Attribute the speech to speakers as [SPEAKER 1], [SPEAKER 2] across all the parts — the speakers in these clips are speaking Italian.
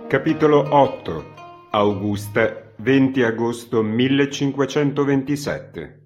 [SPEAKER 1] Capitolo 8. Augusta, 20 agosto 1527.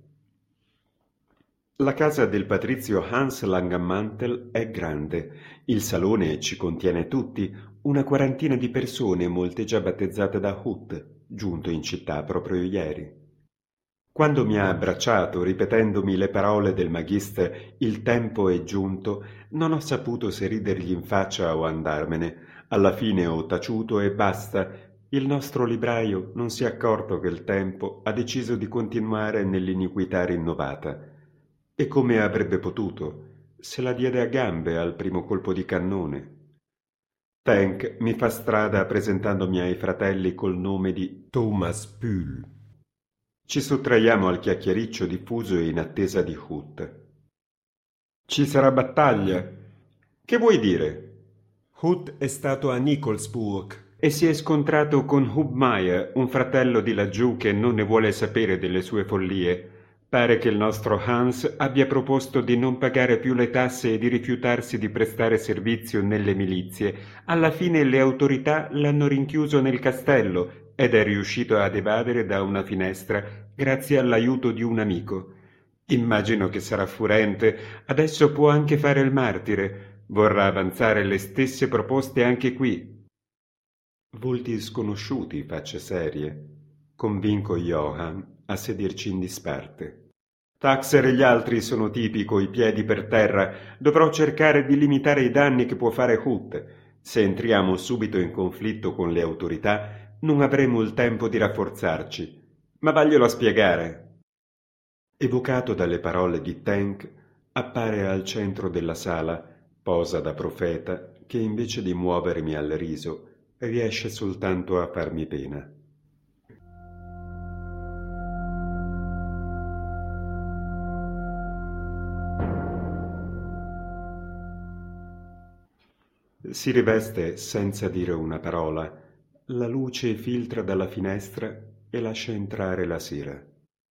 [SPEAKER 1] La casa del patrizio Hans Langenmantel è grande. Il salone ci contiene tutti, una quarantina di persone, molte già battezzate da Hut, giunto in città proprio ieri. Quando mi ha abbracciato, ripetendomi le parole del magister «Il tempo è giunto», non ho saputo se ridergli in faccia o andarmene. Alla fine ho taciuto e basta. Il nostro libraio non si è accorto che il tempo ha deciso di continuare nell'iniquità rinnovata. E come avrebbe potuto? Se la diede a gambe al primo colpo di cannone. Tank mi fa strada presentandomi ai fratelli col nome di Thomas Pühl. Ci sottraiamo al chiacchiericcio diffuso in attesa di Hut. Ci sarà battaglia? Che vuoi dire? Hut è stato a Nikolsburg e si è scontrato con Hubmaier, un fratello di laggiù che non ne vuole sapere delle sue follie. Pare che il nostro Hans abbia proposto di non pagare più le tasse e di rifiutarsi di prestare servizio nelle milizie. Alla fine le autorità l'hanno rinchiuso nel castello ed è riuscito ad evadere da una finestra grazie all'aiuto di un amico. Immagino che sarà furente, adesso può anche fare il martire, vorrà avanzare le stesse proposte anche qui. Volti sconosciuti, facce serie. Convinco Johann a sederci in disparte. Taxer e gli altri sono tipi coi piedi per terra. Dovrò cercare di limitare i danni che può fare Hut. Se entriamo subito in conflitto con le autorità, non avremo il tempo di rafforzarci. Ma vaglielo a spiegare. Evocato dalle parole di Tank, appare al centro della sala, posa da profeta, che invece di muovermi al riso, riesce soltanto a farmi pena. Si riveste senza dire una parola. La luce filtra dalla finestra e lascia entrare la sera.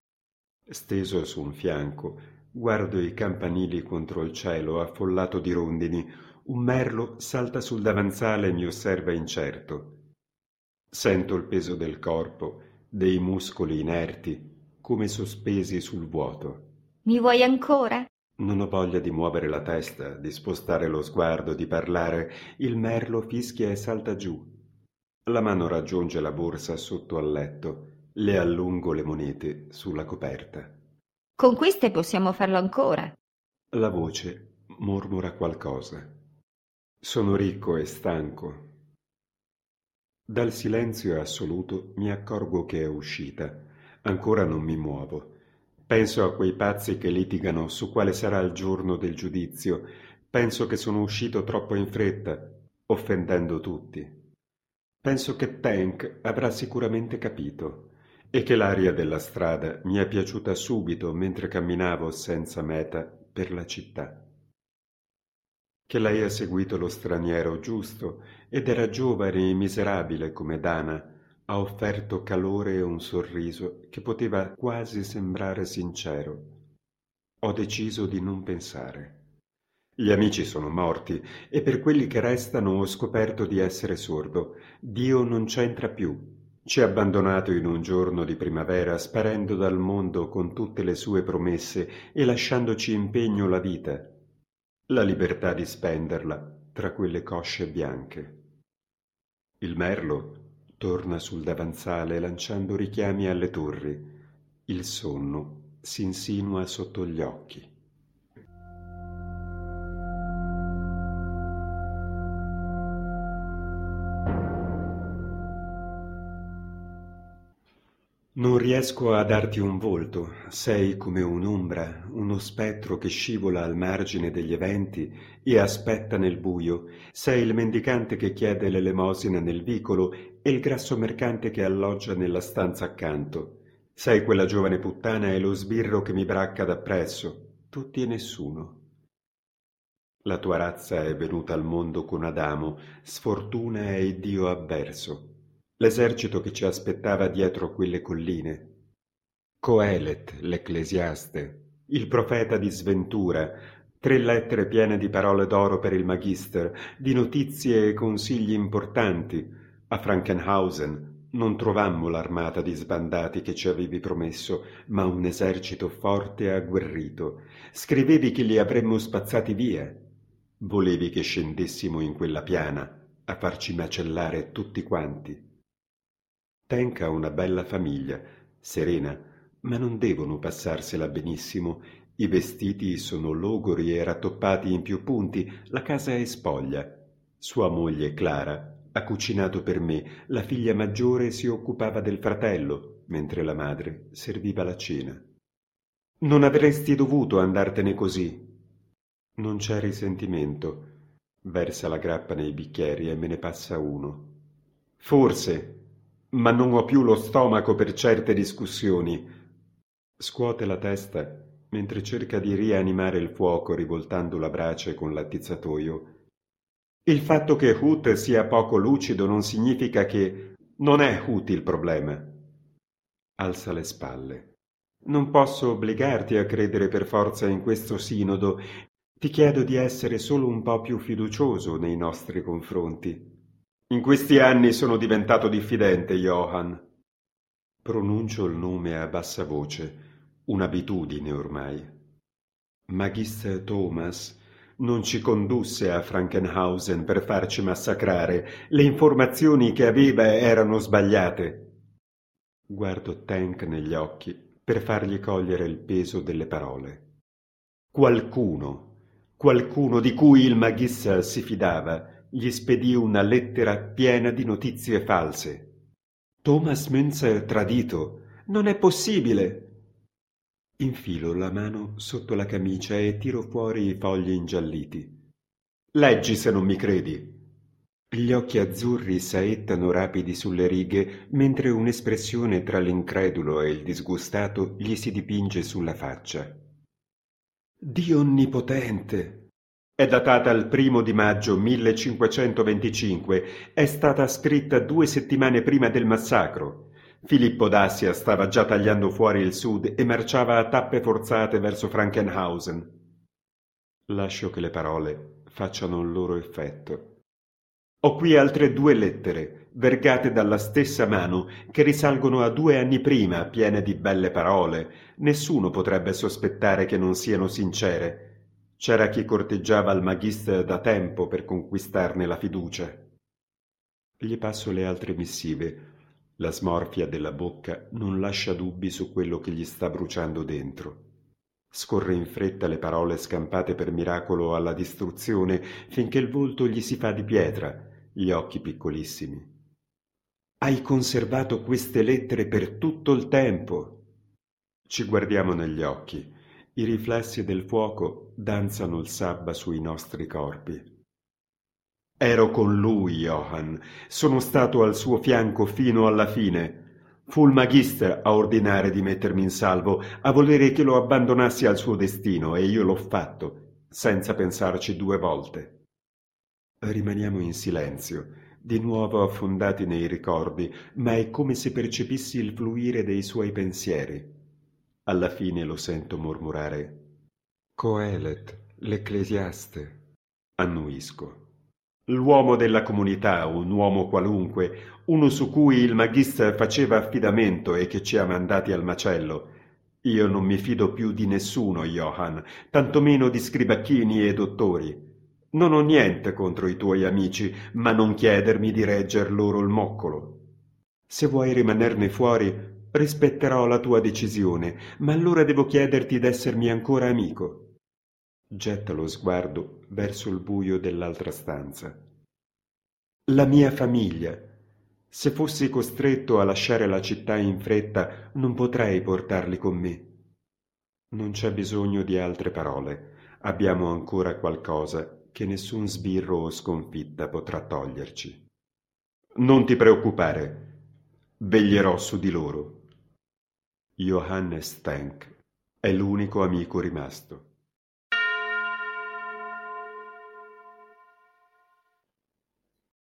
[SPEAKER 1] Steso su un fianco, guardo i campanili contro il cielo affollato di rondini. Un merlo salta sul davanzale e mi osserva incerto. Sento il peso del corpo, dei muscoli inerti, come sospesi sul vuoto.
[SPEAKER 2] Mi vuoi ancora?
[SPEAKER 1] Non ho voglia di muovere la testa, di spostare lo sguardo, di parlare. Il merlo fischia e salta giù. La mano raggiunge la borsa sotto al letto. Le allungo le monete sulla coperta.
[SPEAKER 2] Con queste possiamo farlo ancora.
[SPEAKER 1] La voce mormora qualcosa. Sono ricco e stanco. Dal silenzio assoluto mi accorgo che è uscita. Ancora non mi muovo. Penso a quei pazzi che litigano su quale sarà il giorno del giudizio. Penso che sono uscito troppo in fretta, offendendo tutti. Penso che Tank avrà sicuramente capito e che l'aria della strada mi è piaciuta subito mentre camminavo senza meta per la città. Che lei ha seguito lo straniero giusto ed era giovane e miserabile come Dana, ha offerto calore e un sorriso che poteva quasi sembrare sincero. Ho deciso di non pensare. Gli amici sono morti e per quelli che restano ho scoperto di essere sordo. Dio non c'entra più. Ci ha abbandonato in un giorno di primavera, sparendo dal mondo con tutte le sue promesse e lasciandoci in pegno la vita, la libertà di spenderla tra quelle cosce bianche. Il merlo torna sul davanzale lanciando richiami alle torri. Il sonno si insinua sotto gli occhi. Non riesco a darti un volto, sei come un'ombra, uno spettro che scivola al margine degli eventi e aspetta nel buio, sei il mendicante che chiede l'elemosina nel vicolo e il grasso mercante che alloggia nella stanza accanto, sei quella giovane puttana e lo sbirro che mi bracca dappresso, tutti e nessuno. La tua razza è venuta al mondo con Adamo, sfortuna e Dio avverso. L'esercito che ci aspettava dietro quelle colline. Coelet, l'ecclesiaste, il profeta di sventura, 3 lettere piene di parole d'oro per il magister, di notizie e consigli importanti, A Frankenhausen non trovammo l'armata di sbandati che ci avevi promesso, ma un esercito forte e agguerrito. Scrivevi che li avremmo spazzati via. Volevi che scendessimo in quella piana a farci macellare tutti quanti. Tank ha una bella famiglia, serena, ma non devono passarsela benissimo. I vestiti sono logori e rattoppati in più punti, la casa è spoglia. Sua moglie Clara ha cucinato per me, la figlia maggiore si occupava del fratello, mentre la madre serviva la cena. Non avresti dovuto andartene così. Non c'è risentimento. Versa la grappa nei bicchieri e me ne passa uno. Forse, ma non ho più lo stomaco per certe discussioni. Scuote la testa mentre cerca di rianimare il fuoco rivoltando la brace con l'attizzatoio. Il fatto che Hoot sia poco lucido non significa che non è Hoot il problema. Alza le spalle. Non posso obbligarti a credere per forza in questo sinodo. Ti chiedo di essere solo un po' più fiducioso nei nostri confronti. In questi anni sono diventato diffidente, Johann. Pronuncio il nome a bassa voce, un'abitudine ormai. Magister Thomas non ci condusse a Frankenhausen per farci massacrare. Le informazioni che aveva erano sbagliate. Guardo Tank negli occhi per fargli cogliere il peso delle parole. Qualcuno di cui il Magister si fidava, gli spedì una lettera piena di notizie false. Thomas Münzer tradito. Non è possibile. Infilo la mano sotto la camicia e tiro fuori i fogli ingialliti. Leggi se non mi credi. Gli occhi azzurri saettano rapidi sulle righe, mentre un'espressione tra l'incredulo e il disgustato gli si dipinge sulla faccia. Dio onnipotente! È datata il 1° maggio 1525, è stata scritta 2 settimane prima del massacro. Filippo d'Assia stava già tagliando fuori il sud e marciava a tappe forzate verso Frankenhausen. Lascio che le parole facciano il loro effetto. Ho qui altre 2 lettere, vergate dalla stessa mano, che risalgono a 2 anni prima, piene di belle parole. Nessuno potrebbe sospettare che non siano sincere. C'era chi corteggiava il Magister da tempo per conquistarne la fiducia. Gli passo le altre missive. La smorfia della bocca non lascia dubbi su quello che gli sta bruciando dentro. Scorre in fretta le parole scampate per miracolo alla distruzione finché il volto gli si fa di pietra, gli occhi piccolissimi. Hai conservato queste lettere per tutto il tempo. Ci guardiamo negli occhi. I riflessi del fuoco danzano il sabba sui nostri corpi. Ero con lui, Johann. Sono stato al suo fianco fino alla fine. Fu il Magister a ordinare di mettermi in salvo, a volere che lo abbandonassi al suo destino, e io l'ho fatto, senza pensarci 2 volte. Rimaniamo in silenzio, di nuovo affondati nei ricordi, ma è come se percepissi il fluire dei suoi pensieri. Alla fine lo sento mormorare. Coelet, l'ecclesiaste. Annuisco. L'uomo della comunità, un uomo qualunque, uno su cui il Magister faceva affidamento e che ci ha mandati al macello. Io non mi fido più di nessuno, Johann, tantomeno di scribacchini e dottori. Non ho niente contro i tuoi amici, ma non chiedermi di regger loro il moccolo. Se vuoi rimanerne fuori, rispetterò la tua decisione, ma allora devo chiederti d'essermi ancora amico. Getta lo sguardo verso il buio dell'altra stanza. La mia famiglia. Se fossi costretto a lasciare la città in fretta, non potrei portarli con me. Non c'è bisogno di altre parole. Abbiamo ancora qualcosa che nessun sbirro o sconfitta potrà toglierci. Non ti preoccupare. Veglierò su di loro. Johannes Tank è l'unico amico rimasto.